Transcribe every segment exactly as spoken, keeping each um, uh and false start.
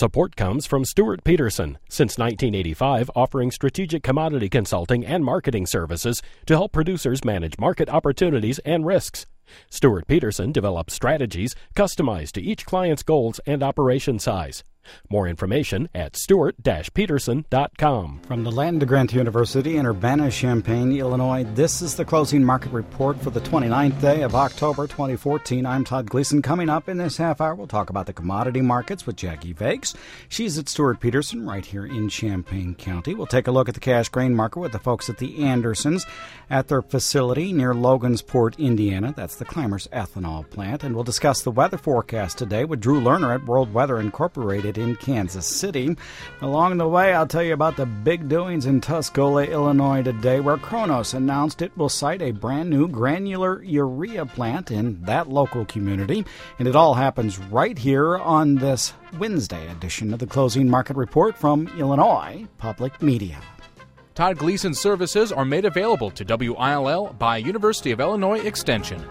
Support comes from Stuart Peterson, since nineteen eighty-five offering strategic commodity consulting and marketing services to help producers manage market opportunities and risks. Stuart Peterson develops strategies customized to each client's goals and operation size. More information at stuart dash peterson dot com. From the Land Grant University in Urbana-Champaign, Illinois, this is the closing market report for the twenty-ninth day of October twenty fourteen. I'm Todd Gleason. Coming up in this half hour, we'll talk about the commodity markets with Jackie Vakes. She's at Stuart Peterson right here in Champaign County. We'll take a look at the cash grain market with the folks at the Andersons at their facility near Logansport, Indiana. That's the Clymers ethanol plant. And we'll discuss the weather forecast today with Drew Lerner at World Weather Incorporated in Kansas City. Along the way, I'll tell you about the big doings in Tuscola, Illinois today, where Kronos announced it will site a brand new granular urea plant in that local community. And it all happens right here on this Wednesday edition of the Closing Market Report from Illinois Public Media. Todd Gleason services are made available to W I L L by University of Illinois Extension.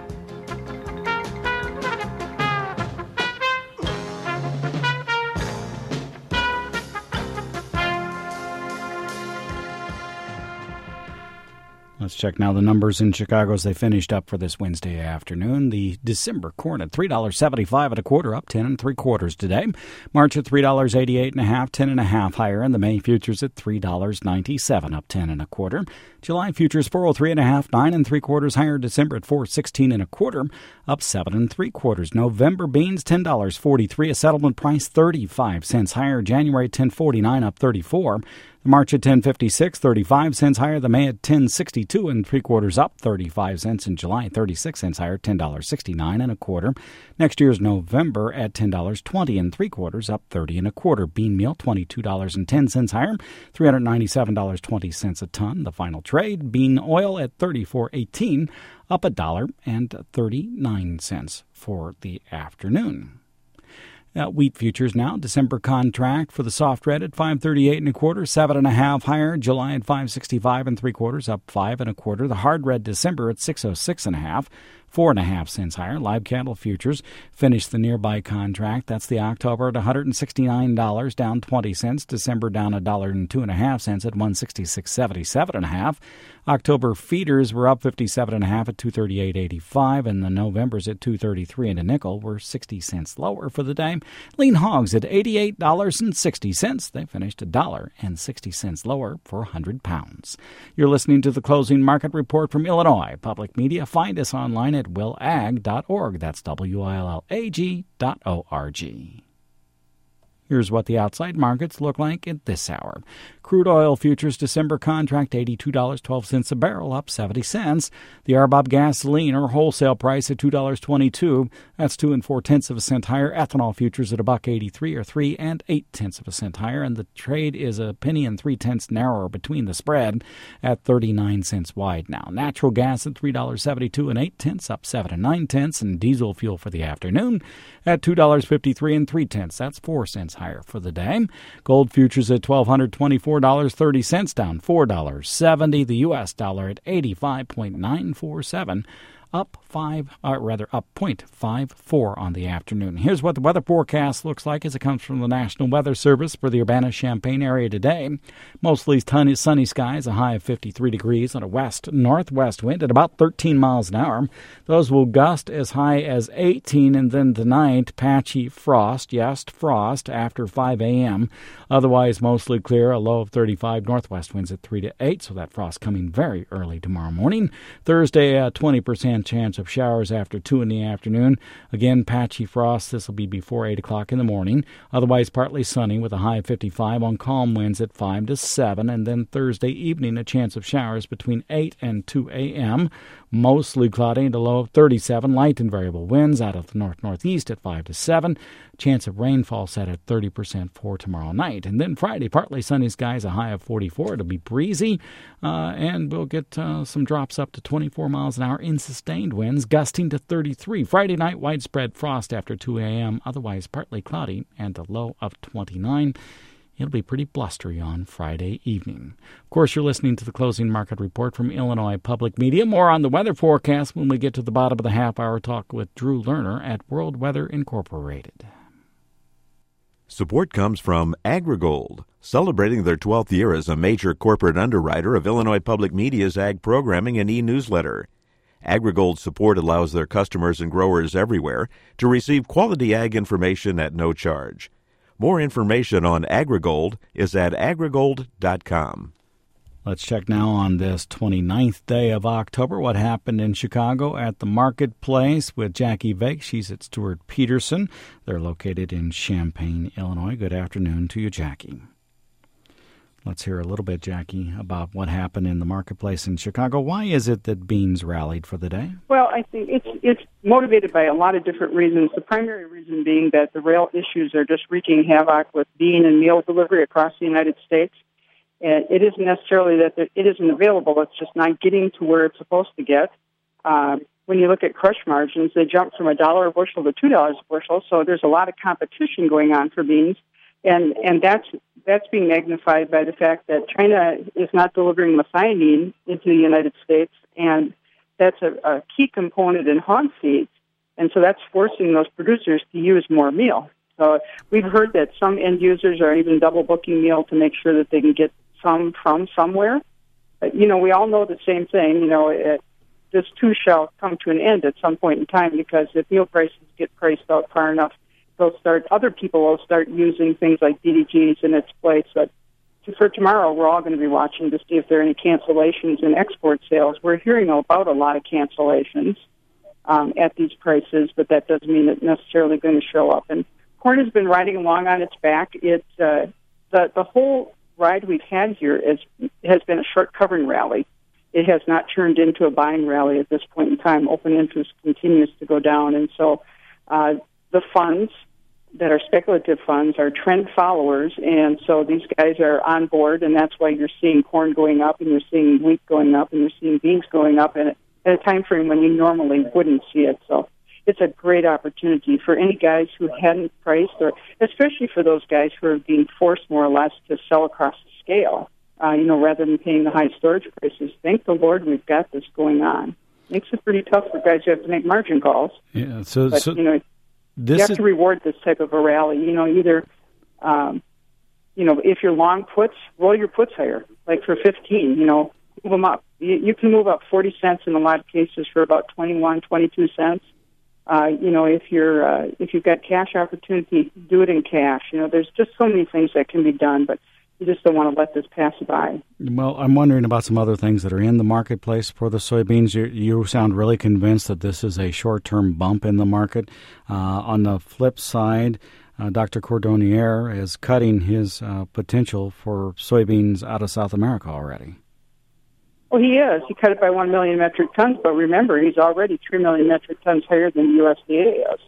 Let's check now the numbers in Chicago as they finished up for this Wednesday afternoon. The December corn at three dollars and seventy-five cents and a quarter, up ten and three quarters today. March at three dollars and eighty-eight and a half, ten and a half higher, and the May futures at three dollars and ninety-seven cents, up ten and a quarter. July futures four oh three and a half, nine and three quarters higher. December at four sixteen and a quarter, up seven and three quarters. November beans ten dollars and forty-three, a settlement price thirty-five cents higher. January ten forty-nine, up thirty-four. March at ten fifty-six, thirty-five cents higher. The May at ten sixty-two and three quarters, up thirty-five cents. In July, thirty-six cents higher, ten dollars and sixty-nine and a quarter. Next year's November at ten dollars and twenty and three quarters, up thirty and a quarter. Bean meal twenty-two dollars and ten cents higher, three hundred ninety-seven dollars and twenty cents a ton. The final trade, bean oil at thirty-four eighteen, up a dollar and thirty-nine cents for the afternoon. Uh, wheat futures now, December contract for the soft red at five thirty-eight and a quarter, seven and a half higher. July at five sixty-five and three quarters, up five and a quarter. The hard red December at six oh six and a half, four and a half cents higher. Live cattle futures finished the nearby contract. That's the October at one hundred sixty-nine dollars, down twenty cents. December down a dollar and two and a half cents at one sixty-six seventy-seven and a half. October feeders were up fifty-seven and a half at two thirty-eight eighty-five, and the Novembers at two thirty-three and a nickel were sixty cents lower for the day. Lean hogs at eighty-eight dollars and sixty cents. They finished a dollar and sixty cents lower for one hundred pounds. You're listening to the Closing Market Report from Illinois Public Media. Find us online at will ag dot org. That's W I L L A G dot O R G. Here's what the outside markets look like at this hour. Crude oil futures December contract eighty-two dollars and twelve cents a barrel, up seventy cents. The R B O B gasoline or wholesale price at two dollars and twenty-two cents. That's two and four tenths of a cent higher. Ethanol futures at a buck eighty-three, or three and eight tenths of a cent higher, and the trade is a penny and three tenths narrower between the spread at thirty-nine cents wide now. Natural gas at three dollars and seventy-two and eight tenths, up seven and nine tenths, and diesel fuel for the afternoon at two dollars and fifty-three and three tenths. That's four cents higher for the day. Gold futures at one thousand two hundred twenty-four dollars and thirty cents, down four dollars and seventy cents. The U S dollar at eighty-five point nine four seven, up five, or rather up zero point five four on the afternoon. Here's what the weather forecast looks like as it comes from the National Weather Service for the Urbana-Champaign area today. Mostly sunny skies, a high of fifty-three degrees, and a west-northwest wind at about thirteen miles an hour. Those will gust as high as eighteen, and then tonight, patchy frost, yes, frost after five a.m. Otherwise, mostly clear, a low of thirty-five, northwest winds at three to eight, so that frost coming very early tomorrow morning. Thursday, a twenty percent chance of showers after two in the afternoon. Again, patchy frost. This will be before eight o'clock in the morning. Otherwise, partly sunny with a high of fifty-five on calm winds at five to seven. And then Thursday evening, a chance of showers between eight and two a.m. Mostly cloudy and a low of thirty-seven. Light and variable winds out of the north-northeast at five to seven. Chance of rainfall set at thirty percent for tomorrow night. And then Friday, partly sunny skies, a high of forty-four. It'll be breezy, uh, and we'll get uh, some drops up to twenty-four miles an hour in sustained winds, gusting to thirty-three. Friday night, widespread frost after two a.m., otherwise partly cloudy, and a low of twenty-nine. It'll be pretty blustery on Friday evening. Of course, you're listening to the Closing Market Report from Illinois Public Media. More on the weather forecast when we get to the bottom of the half-hour talk with Drew Lerner at World Weather Incorporated. Support comes from AgriGold, celebrating their twelfth year as a major corporate underwriter of Illinois Public Media's ag programming and e-newsletter. AgriGold's support allows their customers and growers everywhere to receive quality ag information at no charge. More information on AgriGold is at agrigold dot com. Let's check now on this twenty-ninth day of October what happened in Chicago at the marketplace with Jackie Vake. She's at Stewart Peterson. They're located in Champaign, Illinois. Good afternoon to you, Jackie. Let's hear a little bit, Jackie, about what happened in the marketplace in Chicago. Why is it that beans rallied for the day? Well, I think it's it's motivated by a lot of different reasons. The primary reason being that the rail issues are just wreaking havoc with bean and meal delivery across the United States. And it isn't necessarily that it isn't available. It's just not getting to where it's supposed to get. Um, when you look at crush margins, they jumped from a dollar a bushel to two dollars a bushel. So there's a lot of competition going on for beans, and and that's that's being magnified by the fact that China is not delivering methionine into the United States, and that's a, a key component in hog feeds. And so that's forcing those producers to use more meal. So we've heard that some end users are even double booking meal to make sure that they can get some from somewhere. But, you know, we all know the same thing. You know, it, this too shall come to an end at some point in time, because if meal prices get priced out far enough, they'll start. Other people will start using things like D D Gs in its place. But for tomorrow, we're all going to be watching to see if there are any cancellations in export sales. We're hearing about a lot of cancellations um, at these prices, but that doesn't mean it's necessarily going to show up. And corn has been riding along on its back. It's uh, the the whole ride we've had here is has been a short covering rally. It has not turned into a buying rally at this point in time. Open interest continues to go down, and so uh, the funds that are speculative funds are trend followers, and so these guys are on board, and that's why you're seeing corn going up, and you're seeing wheat going up, and you're seeing beans going up at a, at a time frame when you normally wouldn't see it. So it's a great opportunity for any guys who hadn't priced, or especially for those guys who are being forced more or less to sell across the scale, uh, you know, rather than paying the high storage prices. Thank the Lord we've got this going on. Makes it pretty tough for guys who have to make margin calls. Yeah, so, but, so you know, this you have is... to reward this type of a rally. You know, either, um, you know, if you're long puts, roll your puts higher, like for fifteen, you know, move them up. You, you can move up forty cents in a lot of cases for about twenty-one, twenty-two cents. Uh, you know, if you're uh, if you've got cash opportunity, do it in cash. You know, there's just so many things that can be done, but you just don't want to let this pass by. Well, I'm wondering about some other things that are in the marketplace for the soybeans. You, you sound really convinced that this is a short-term bump in the market. Uh, on the flip side, uh, Doctor Cordonnier is cutting his uh, potential for soybeans out of South America already. Well, he is. He cut it by one million metric tons, but remember, he's already three million metric tons higher than the U S D A is.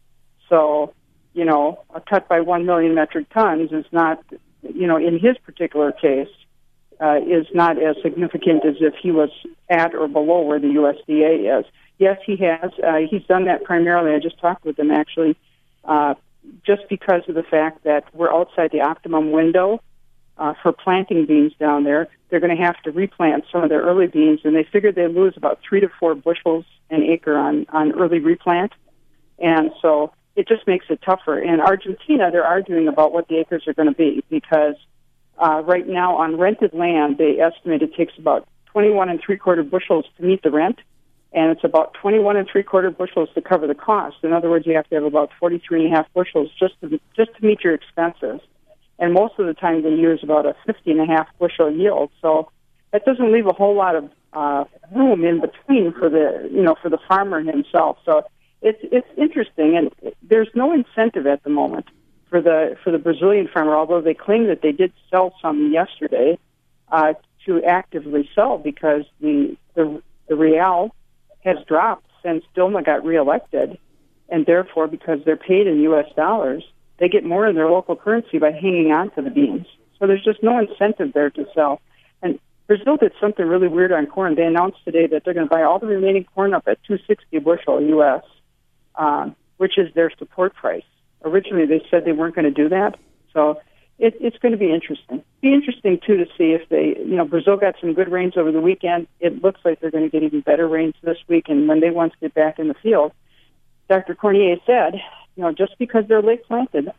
So, you know, a cut by one million metric tons is not, you know, in his particular case, uh, is not as significant as if he was at or below where the U S D A is. Yes, he has. Uh, he's done that primarily. I just talked with him, actually, uh, just because of the fact that we're outside the optimum window uh, for planting beans down there. They're going to have to replant some of their early beans, and they figured they'd lose about three to four bushels an acre on, on early replant. And so it just makes it tougher. In Argentina, they're arguing about what the acres are going to be, because uh, right now on rented land, they estimate it takes about twenty-one and three-quarter bushels to meet the rent, and it's about twenty-one and three-quarter bushels to cover the cost. In other words, you have to have about forty-three and a half bushels just to, just to meet your expenses. And most of the time they use about a fifty and a half bushel yield. So that doesn't leave a whole lot of uh, room in between for the, you know, for the farmer himself. So it's it's interesting, and there's no incentive at the moment for the for the Brazilian farmer, although they claim that they did sell some yesterday, uh, to actively sell, because the the, the real has dropped since Dilma got reelected, and therefore, because they're paid in U S dollars, they get more in their local currency by hanging on to the beans. So there's just no incentive there to sell. And Brazil did something really weird on corn. They announced today that they're going to buy all the remaining corn up at two sixty a bushel U S, uh, which is their support price. Originally, they said they weren't going to do that. So it, it's going to be interesting. Be interesting, too, to see if they, you know, Brazil got some good rains over the weekend. It looks like they're going to get even better rains this week. And when they want to get back in the field, Doctor Cornier said, you know, just because they're late planted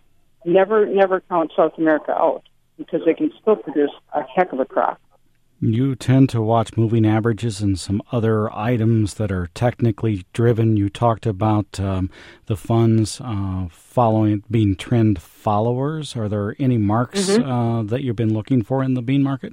never, never count South America out because they can still produce a heck of a crop. You tend to watch moving averages and some other items that are technically driven. You talked about um, the funds uh, following being trend followers. Are there any marks mm-hmm. uh, that you've been looking for in the bean market?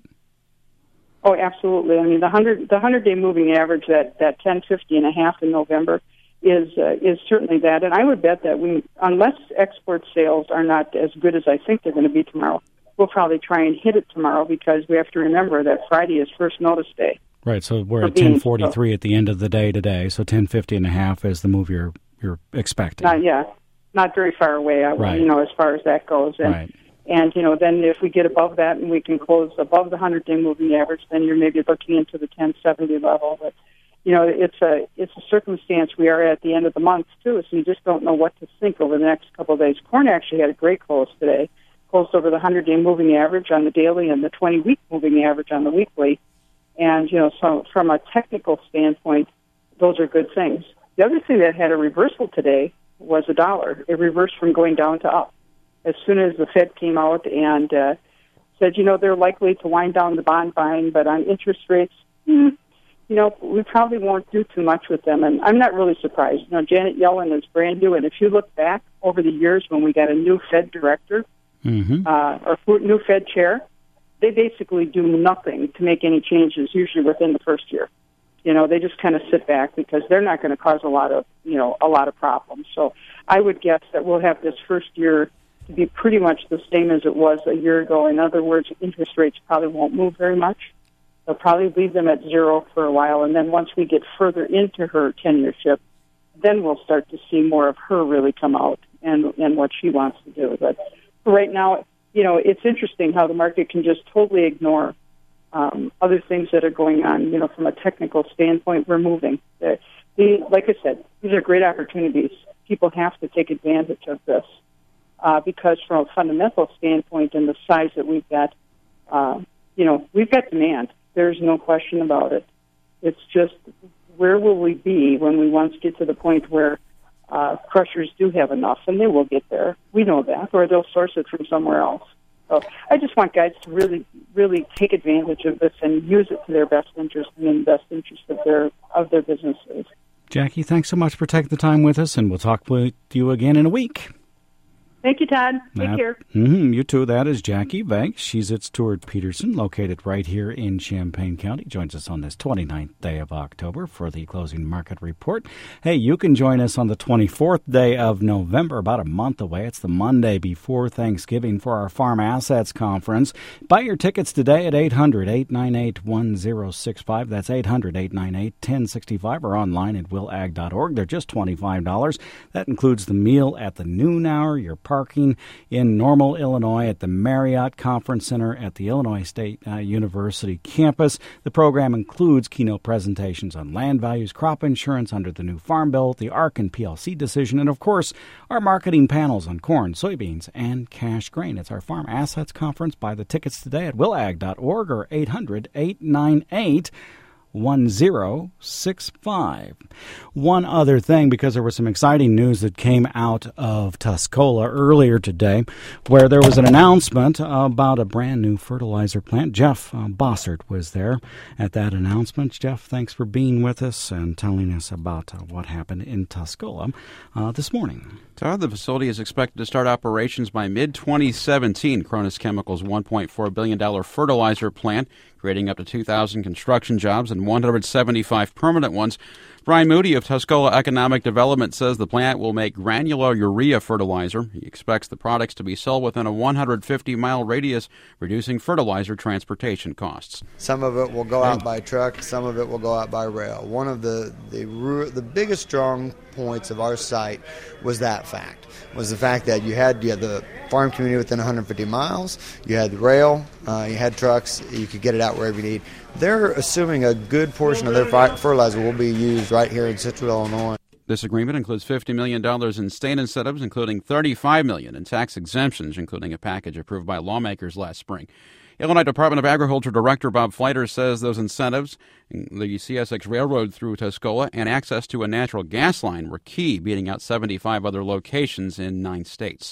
Oh, absolutely. I mean, the hundred the hundred day moving average, that that ten fifty and a half in November, is uh, is certainly that. And I would bet that we, unless export sales are not as good as I think they're going to be tomorrow, we'll probably try and hit it tomorrow because we have to remember that Friday is first notice day. Right, so we're at ten forty-three at the end of the day today, so ten fifty and a half is the move you're you're expecting. Not, yeah, not very far away, I, right. you know, as far as that goes. And, right. and, you know, then if we get above that and we can close above the hundred-day moving average, then you're maybe looking into the ten seventy level. But, you know, it's a it's a circumstance. We are at the end of the month, too, so you just don't know what to think over the next couple of days. Corn actually had a great close today. Closed over the hundred-day moving average on the daily and the twenty-week moving average on the weekly. And, you know, so from a technical standpoint, those are good things. The other thing that had a reversal today was a dollar. It reversed from going down to up. As soon as the Fed came out and uh, said, you know, they're likely to wind down the bond buying, but on interest rates, hmm, you know, we probably won't do too much with them. And I'm not really surprised. You know, Janet Yellen is brand new, and if you look back over the years when we got a new Fed director, Mm-hmm. Uh, or new Fed chair, they basically do nothing to make any changes, usually within the first year. You know, they just kind of sit back because they're not going to cause a lot of, you know, a lot of problems. So I would guess that we'll have this first year to be pretty much the same as it was a year ago. In other words, interest rates probably won't move very much. They'll probably leave them at zero for a while, and then once we get further into her tenureship, then we'll start to see more of her really come out and, and what she wants to do. But right now, you know, it's interesting how the market can just totally ignore um, other things that are going on. You know, from a technical standpoint, we're moving. The, the, like I said, these are great opportunities. People have to take advantage of this uh, because from a fundamental standpoint and the size that we've got, uh, you know, we've got demand. There's no question about it. It's just where will we be when we once get to the point where Uh, crushers do have enough, and they will get there. We know that, or they'll source it from somewhere else. So I just want guys to really, really take advantage of this and use it to their best interest and in the best interest of their of their businesses. Jackie, thanks so much for taking the time with us, and we'll talk with you again in a week. Thank you, Todd. Take that, care. Mm-hmm, you too. That is Jackie Banks. She's at Stewart Peterson, located right here in Champaign County. Joins us on this twenty-ninth day of October for the closing market report. Hey, you can join us on the twenty-fourth day of November, about a month away. It's the Monday before Thanksgiving for our Farm Assets Conference. Buy your tickets today at eight hundred, eight nine eight, one zero six five. That's eight hundred, eight nine eight, one zero six five or online at will ag dot org. They're just twenty-five dollars. That includes the meal at the noon hour, your parking in Normal, Illinois at the Marriott Conference Center at the Illinois State uh, University campus. The program includes keynote presentations on land values, crop insurance under the new Farm Bill, the A R C and P L C decision, and, of course, our marketing panels on corn, soybeans, and cash grain. It's our Farm Assets Conference. Buy the tickets today at will ag dot org or eight hundred, eight nine eight, one zero six five. One other thing, because there was some exciting news that came out of Tuscola earlier today, where there was an announcement about a brand new fertilizer plant. Jeff uh, Bossert was there at that announcement. Jeff, thanks for being with us and telling us about uh, what happened in Tuscola uh, this morning. Todd, the facility is expected to start operations by mid twenty seventeen. Cronus Chemical's one point four billion dollars fertilizer plant, creating up to two thousand construction jobs and one hundred seventy-five permanent ones. Brian Moody of Tuscola Economic Development says the plant will make granular urea fertilizer. He expects the products to be sold within a one hundred fifty mile radius, reducing fertilizer transportation costs. Some of it will go out by truck, some of it will go out by rail. One of the the, the biggest strong points of our site was that fact, was the fact that you had, you had the farm community within one hundred fifty miles, you had the rail, uh, you had trucks, you could get it out wherever you need. They're assuming a good portion of their fertilizer will be used right here in Central Illinois. This agreement includes fifty million dollars in state incentives, including thirty-five million dollars in tax exemptions, including a package approved by lawmakers last spring. Illinois Department of Agriculture Director Bob Fleiter says those incentives, the C S X Railroad through Tuscola, and access to a natural gas line were key, beating out seventy-five other locations in nine states.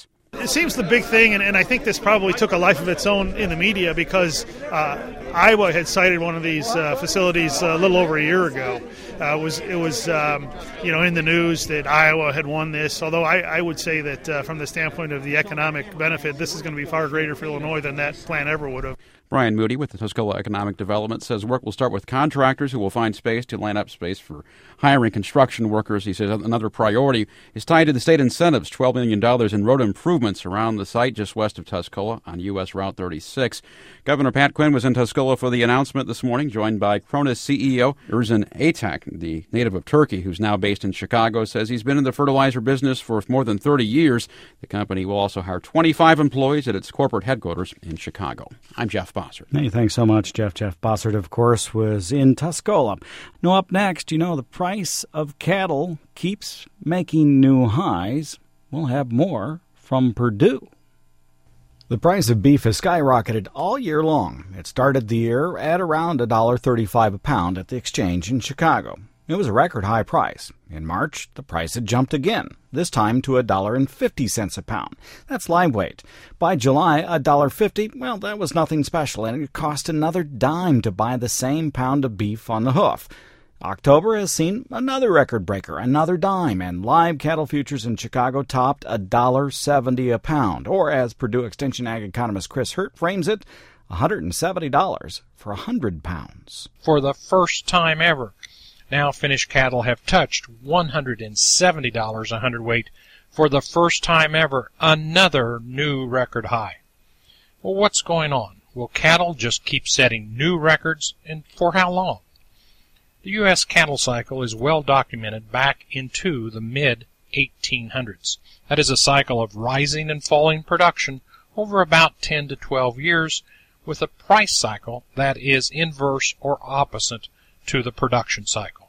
it seems the big thing, and, and I think this probably took a life of its own in the media because uh, Iowa had cited one of these uh, facilities a little over a year ago. Uh, it was, it was um, you know, in the news that Iowa had won this, although I, I would say that uh, from the standpoint of the economic benefit, this is going to be far greater for Illinois than that plant ever would have. Brian Moody with the Tuscola Economic Development says work will start with contractors who will find space to line up space for hiring construction workers. He says another priority is tied to the state incentives, twelve million dollars in road improvements around the site just west of Tuscola on U S Route thirty-six. Governor Pat Quinn was in Tuscola for the announcement this morning, joined by Cronus C E O Ersin Atack, the native of Turkey, who's now based in Chicago, says he's been in the fertilizer business for more than thirty years. The company will also hire twenty-five employees at its corporate headquarters in Chicago. I'm Jeff Bossert. Hey, thanks so much, Jeff. Jeff Bossert, of course, was in Tuscola. Now, up next, you know, the price of cattle keeps making new highs. We'll have more from Purdue. The price of beef has skyrocketed all year long. It started the year at around one dollar thirty-five a pound at the exchange in Chicago. It was a record high price. In March, the price had jumped again, this time to one dollar fifty a pound. That's live weight. By July, one dollar fifty, well, that was nothing special, and it cost another dime to buy the same pound of beef on the hoof. October has seen another record breaker, another dime, and live cattle futures in Chicago topped one dollar seventy a pound, or as Purdue Extension Ag economist Chris Hurt frames it, one hundred seventy dollars for one hundred pounds. For the first time ever, now finished cattle have touched one hundred seventy dollars a hundredweight for the first time ever, another new record high. Well, what's going on? Will cattle just keep setting new records, and for how long? The U S cattle cycle is well documented back into the mid eighteen hundreds. That is a cycle of rising and falling production over about ten to twelve years, with a price cycle that is inverse or opposite to the production cycle.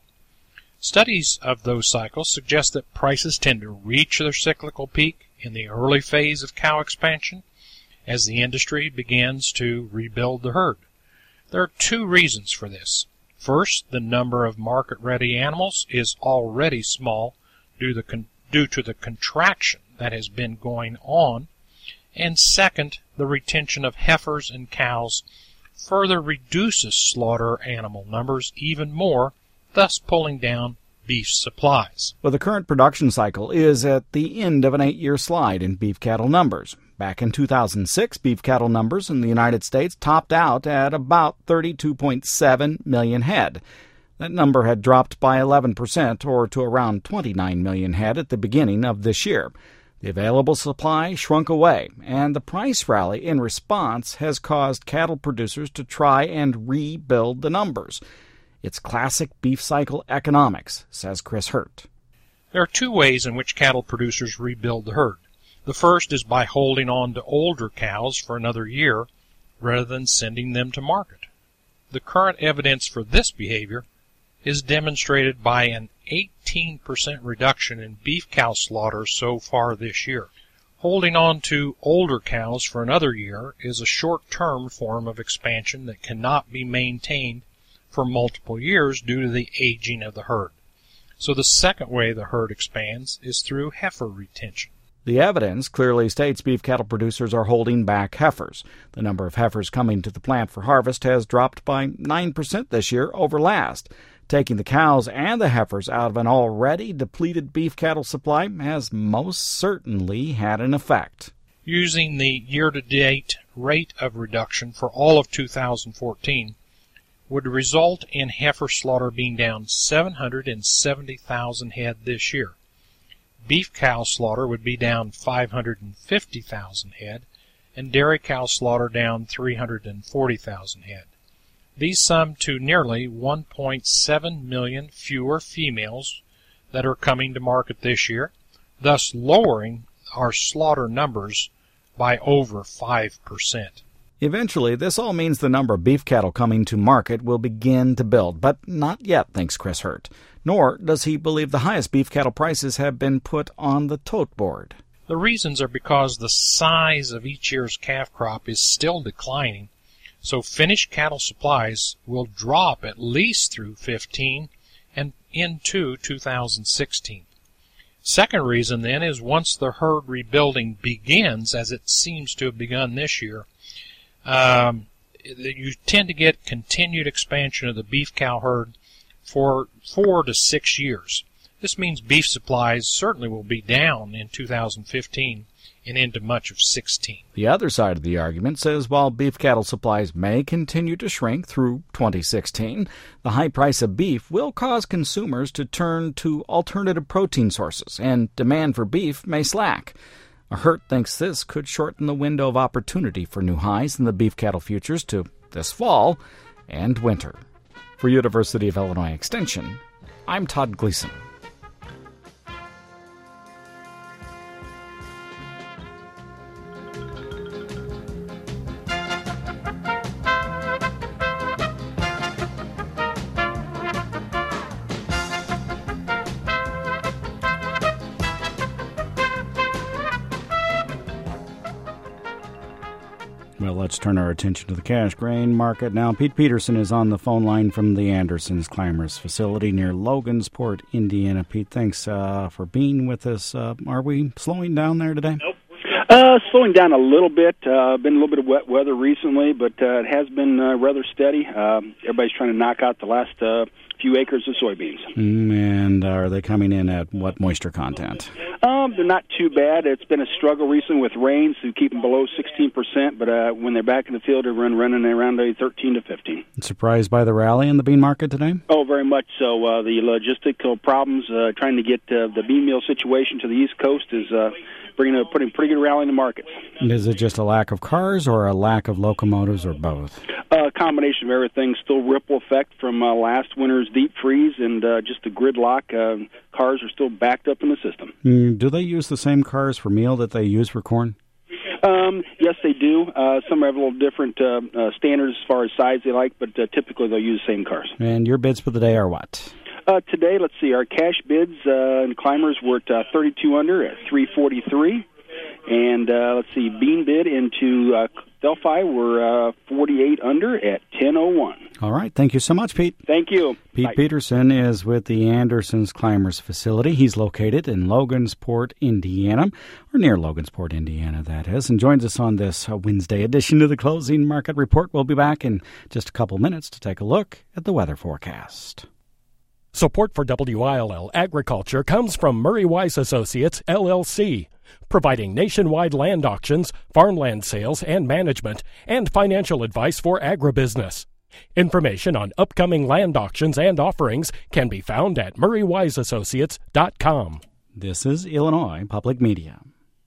Studies of those cycles suggest that prices tend to reach their cyclical peak in the early phase of cow expansion as the industry begins to rebuild the herd. There are two reasons for this. First, the number of market-ready animals is already small due, the con- due to the contraction that has been going on. And second, the retention of heifers and cows further reduces slaughter animal numbers even more, thus pulling down beef supplies. Well, the current production cycle is at the end of an eight-year slide in beef cattle numbers. Back in two thousand six, beef cattle numbers in the United States topped out at about thirty-two point seven million head. That number had dropped by eleven percent, or to around twenty-nine million head at the beginning of this year. The available supply shrunk away, and the price rally in response has caused cattle producers to try and rebuild the numbers. It's classic beef cycle economics, says Chris Hurt. There are two ways in which cattle producers rebuild the herd. The first is by holding on to older cows for another year rather than sending them to market. The current evidence for this behavior is demonstrated by an eighteen percent reduction in beef cow slaughter so far this year. Holding on to older cows for another year is a short-term form of expansion that cannot be maintained for multiple years due to the aging of the herd. So the second way the herd expands is through heifer retention. The evidence clearly states beef cattle producers are holding back heifers. The number of heifers coming to the plant for harvest has dropped by nine percent this year over last. Taking the cows and the heifers out of an already depleted beef cattle supply has most certainly had an effect. Using the year-to-date rate of reduction for all of two thousand fourteen would result in heifer slaughter being down seven hundred seventy thousand head this year. Beef cow slaughter would be down five hundred fifty thousand head, and dairy cow slaughter down three hundred forty thousand head. These sum to nearly one point seven million fewer females that are coming to market this year, thus lowering our slaughter numbers by over five percent. Eventually, this all means the number of beef cattle coming to market will begin to build, but not yet, thinks Chris Hurt. Nor does he believe the highest beef cattle prices have been put on the tote board. The reasons are because the size of each year's calf crop is still declining, so finished cattle supplies will drop at least through fifteen and into two thousand sixteen. Second reason, then, is once the herd rebuilding begins, as it seems to have begun this year, um, you tend to get continued expansion of the beef cow herd for four to six years. This means beef supplies certainly will be down in two thousand fifteen and into much of sixteen. The other side of the argument says while beef cattle supplies may continue to shrink through twenty sixteen, the high price of beef will cause consumers to turn to alternative protein sources, and demand for beef may slack. A Hurt thinks this could shorten the window of opportunity for new highs in the beef cattle futures to this fall and winter. For University of Illinois Extension, I'm Todd Gleason. Well, let's turn our attention to the cash grain market now. Pete Peterson is on the phone line from the Andersons Climbers facility near Logansport, Indiana. Pete, thanks uh, for being with us. Uh, are we slowing down there today? Nope. Uh, slowing down a little bit. Uh, been a little bit of wet weather recently, but uh, it has been uh, rather steady. Uh, everybody's trying to knock out the last uh, few acres of soybeans. Mm, and are they coming in at what moisture content? Um, they're not too bad. It's been a struggle recently with rains to keep them below sixteen percent, but uh, when they're back in the field, they're run, running around a thirteen to fifteen. Surprised by the rally in the bean market today? Oh, very much so. Uh, the logistical problems uh, trying to get uh, the bean meal situation to the East Coast is uh, bringing a putting pretty good rally in the markets. Is it just a lack of cars or a lack of locomotives or both? A uh, combination of everything. Still ripple effect from uh, last winter's deep freeze and uh, just the gridlock. Uh, cars are still backed up in the system. Mm, do they use the same cars for meal that they use for corn? Um, yes, they do. Uh, some have a little different uh, uh, standards as far as size they like, but uh, typically they'll use the same cars. And your bids for the day are what? Uh, today, let's see, our cash bids uh, and climbers were at uh, thirty-two under at three forty-three. And uh, let's see, bean bid into uh, Delphi were uh, forty-eight under at ten oh one. All right. Thank you so much, Pete. Thank you. Pete Bye. Peterson is with the Andersons Climbers facility. He's located in Logansport, Indiana, or near Logansport, Indiana, that is, and joins us on this uh, Wednesday edition of the Closing Market Report. We'll be back in just a couple minutes to take a look at the weather forecast. Support for W I L L Agriculture comes from Murray Wise Associates, L L C, providing nationwide land auctions, farmland sales and management, and financial advice for agribusiness. Information on upcoming land auctions and offerings can be found at murray wise associates dot com. This is Illinois Public Media.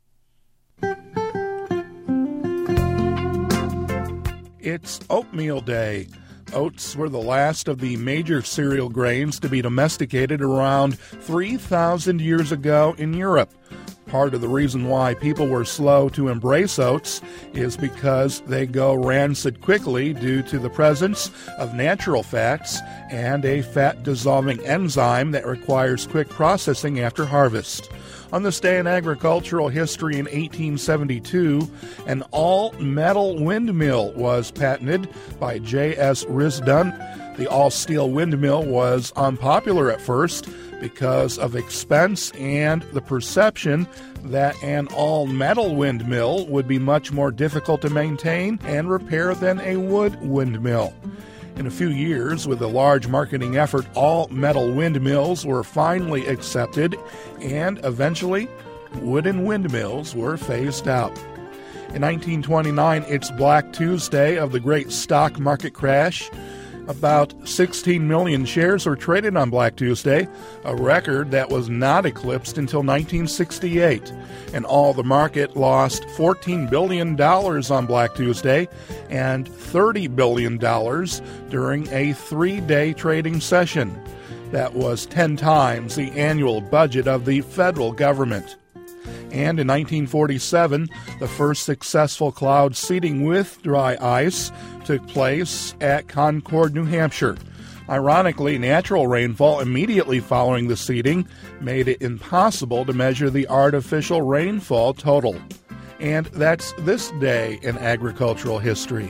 It's oatmeal day. Oats were the last of the major cereal grains to be domesticated around three thousand years ago in Europe. Part of the reason why people were slow to embrace oats is because they go rancid quickly due to the presence of natural fats and a fat-dissolving enzyme that requires quick processing after harvest. On this day in agricultural history in eighteen seventy-two, an all-metal windmill was patented by J S Risdon. The all-steel windmill was unpopular at first because of expense and the perception that an all-metal windmill would be much more difficult to maintain and repair than a wood windmill. In a few years, with a large marketing effort, all-metal windmills were finally accepted, and eventually, wooden windmills were phased out. In nineteen twenty-nine, it's Black Tuesday of the great stock market crash. About sixteen million shares were traded on Black Tuesday, a record that was not eclipsed until nineteen sixty-eight. And all the market lost fourteen billion dollars on Black Tuesday and thirty billion dollars during a three-day trading session. That was ten times the annual budget of the federal government. And in nineteen forty-seven, the first successful cloud seeding with dry ice took place at Concord, New Hampshire. Ironically, natural rainfall immediately following the seeding made it impossible to measure the artificial rainfall total. And that's this day in agricultural history.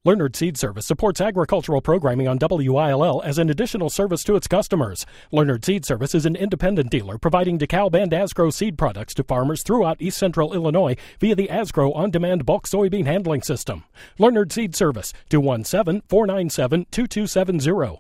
Leonard Seed Service supports agricultural programming on W I L L as an additional service to its customers. Leonard Seed Service is an independent dealer providing DeKalb and Asgrow seed products to farmers throughout east central Illinois via the Asgrow on-demand bulk soybean handling system. Leonard Seed Service, two one seven, four nine seven, two two seven zero.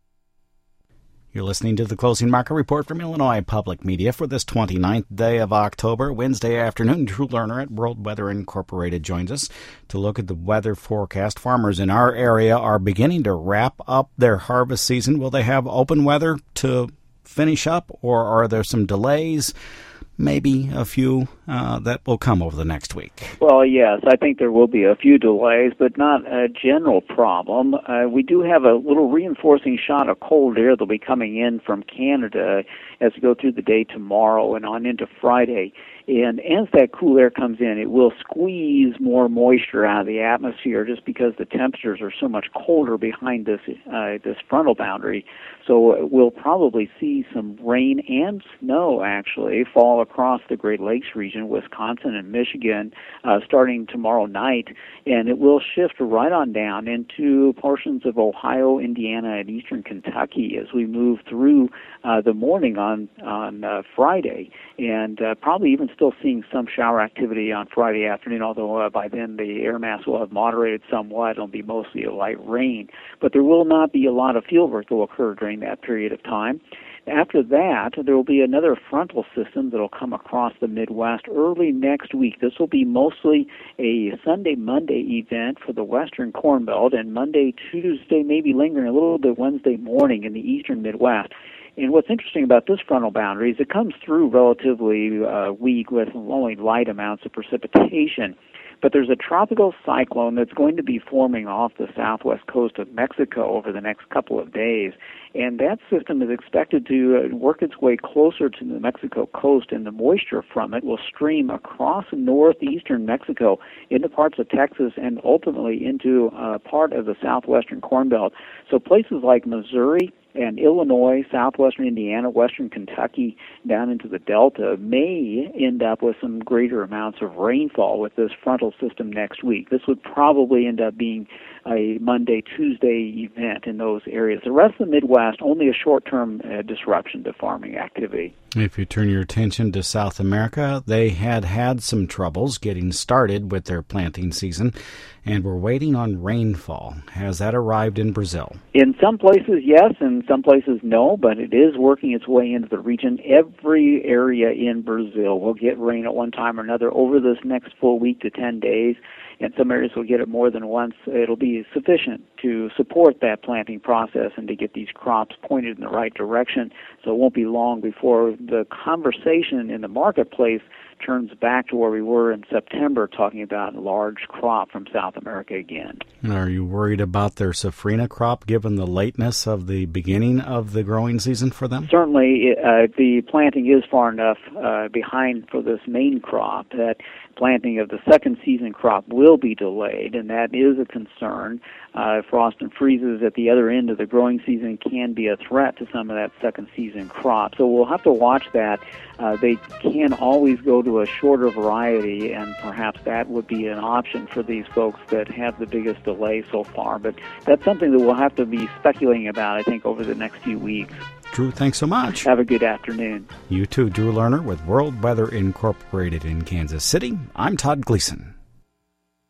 You're listening to the Closing Market Report from Illinois Public Media for this twenty-ninth day of October, Wednesday afternoon. Drew Lerner at World Weather Incorporated joins us to look at the weather forecast. Farmers in our area are beginning to wrap up their harvest season. Will they have open weather to finish up, or are there some delays? Maybe a few uh, that will come over the next week. Well, yes, I think there will be a few delays, but not a general problem. Uh, we do have a little reinforcing shot of cold air that'll be coming in from Canada as we go through the day tomorrow and on into Friday. And as that cool air comes in, it will squeeze more moisture out of the atmosphere just because the temperatures are so much colder behind this uh, this frontal boundary. So we'll probably see some rain and snow, actually, fall across the Great Lakes region, Wisconsin and Michigan, uh, starting tomorrow night. And it will shift right on down into portions of Ohio, Indiana, and eastern Kentucky as we move through uh, the morning on, on uh, Friday. And uh, probably even still seeing some shower activity on Friday afternoon, although uh, by then the air mass will have moderated somewhat. It'll be mostly a light rain. But there will not be a lot of fieldwork that will occur during that period of time. After that, there will be another frontal system that will come across the Midwest early next week. This will be mostly a Sunday, Monday event for the western Corn Belt, and Monday, Tuesday, maybe lingering a little bit Wednesday morning in the eastern Midwest. And what's interesting about this frontal boundary is it comes through relatively uh, weak with only light amounts of precipitation. But there's a tropical cyclone that's going to be forming off the southwest coast of Mexico over the next couple of days. And that system is expected to uh, work its way closer to the Mexico coast, and the moisture from it will stream across northeastern Mexico into parts of Texas and ultimately into uh, part of the southwestern Corn Belt. So places like Missouri and Illinois, southwestern Indiana, western Kentucky, down into the Delta may end up with some greater amounts of rainfall with this frontal system next week. This would probably end up being a Monday, Tuesday event in those areas. The rest of the Midwest, only a short-term uh, disruption to farming activity. If you turn your attention to South America, they had had some troubles getting started with their planting season and were waiting on rainfall. Has that arrived in Brazil? In some places, yes, and some places, no, but it is working its way into the region. Every area in Brazil will get rain at one time or another over this next full week to ten days. And some areas will get it more than once. It'll be sufficient to support that planting process and to get these crops pointed in the right direction. So it won't be long before the conversation in the marketplace turns back to where we were in September, talking about a large crop from South America again. Are you worried about their safrinha crop, given the lateness of the beginning of the growing season for them? Certainly, uh, the planting is far enough uh, behind for this main crop that planting of the second season crop will be delayed, and that is a concern. Uh, frost and freezes at the other end of the growing season can be a threat to some of that second season crop. So we'll have to watch that. Uh, they can always go to a shorter variety, and perhaps that would be an option for these folks that have the biggest delay so far. But that's something that we'll have to be speculating about, I think, over the next few weeks. Drew, thanks so much. Have a good afternoon. You too, Drew Lerner with World Weather Incorporated in Kansas City. I'm Todd Gleason.